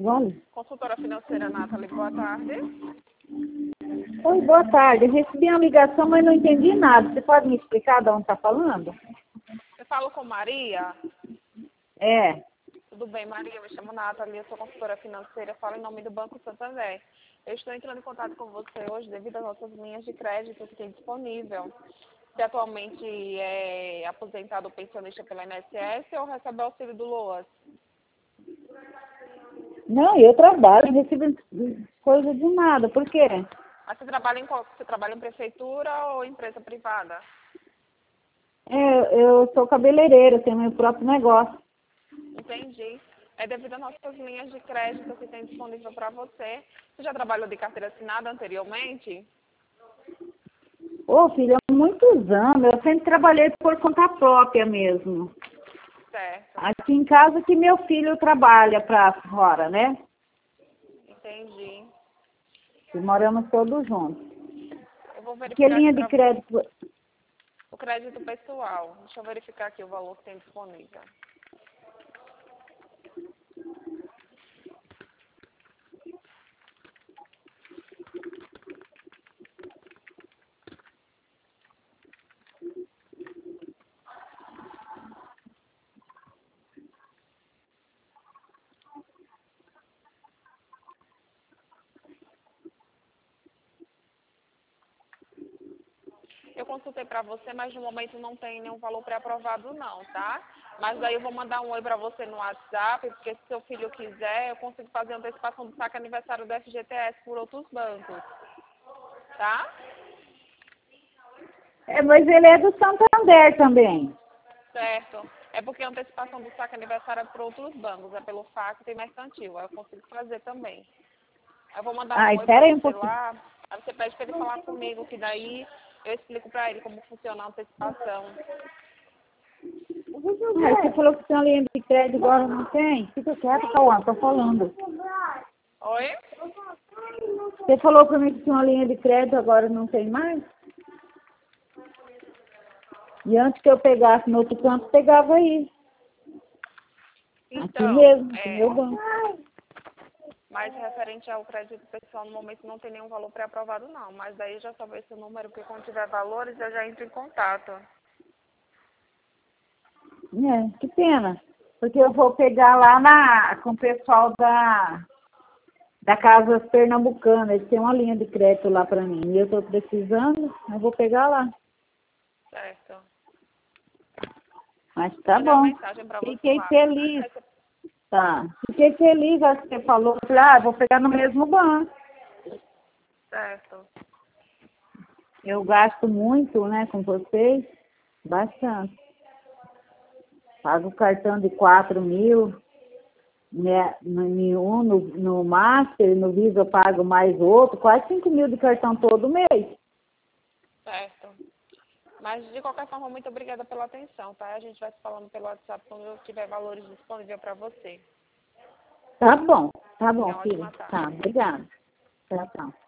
Vamos. Consultora financeira Nathalie, boa tarde. Oi, boa tarde. Eu recebi uma ligação, mas não entendi nada. Você pode me explicar de onde está falando? Eu falo com Maria. É. Tudo bem, Maria? Me chamo Nathalie, eu sou consultora financeira, falo em nome do Banco Santander. Eu estou entrando em contato com você hoje devido às nossas linhas de crédito que tem disponível. Você atualmente é aposentado ou pensionista pela INSS ou recebe auxílio do LOAS? Não, eu trabalho, não recebo coisa de nada. Por quê? Mas você trabalha em prefeitura ou empresa privada? Eu sou cabeleireira, tenho meu próprio negócio. Entendi. É devido às nossas linhas de crédito que tem disponível para você. Você já trabalhou de carteira assinada anteriormente? Ô, filha, há muitos anos. Eu sempre trabalhei por conta própria mesmo. Certo. Aqui em casa que meu filho trabalha para fora, né? Entendi. E moramos todos juntos. Eu vou Que verificar linha aqui de para crédito? o crédito pessoal. Deixa eu verificar aqui o valor que tem disponível. Eu consultei para você, mas no momento não tem nenhum valor pré-aprovado não, tá? Mas daí eu vou mandar um oi para você no WhatsApp, porque se seu filho quiser, eu consigo fazer antecipação do saque aniversário do FGTS por outros bancos, tá? Mas ele é do Santander também. Certo. É porque a antecipação do saque aniversário é por outros bancos, é pelo FAC e mercantil, aí eu consigo fazer também. Aí eu vou mandar um Ai, oi para espera aí um você pouquinho. lá, aí você pede para ele falar comigo, que daí eu explico para ele como funciona a antecipação. Mas você falou que tem uma linha de crédito, agora não tem? Fica quieto, Cauã, tô falando. Oi? Você falou pra mim que tinha uma linha de crédito, agora não tem mais? E antes que eu pegasse no outro canto, pegava aí. Aqui Então, mesmo, no meu banco. mas referente ao crédito pessoal, no momento não tem nenhum valor pré-aprovado não, mas daí já salvei esse número, porque quando tiver valores eu já entro em contato. Que pena. Porque eu vou pegar lá com o pessoal da Casa Pernambucana. Eles têm uma linha de crédito lá pra mim. E eu tô precisando, eu vou pegar lá. Certo. Mas tá Mandei uma bom. mensagem para você Fiquei lá. feliz. Tá. Fiquei feliz, acho que você falou. Falei, vou pegar no mesmo banco. Certo. Eu gasto muito, né, com vocês. Bastante. Pago cartão de 4.000, né, no Master, no Visa eu pago mais outro, quase 5.000 de cartão todo mês. Certo. Mas, de qualquer forma, muito obrigada pela atenção, tá? A gente vai se falando pelo WhatsApp quando eu tiver valores disponíveis para você. Tá bom, Tenha uma filha. ótima tarde. Tá, obrigada. Tchau, tchau.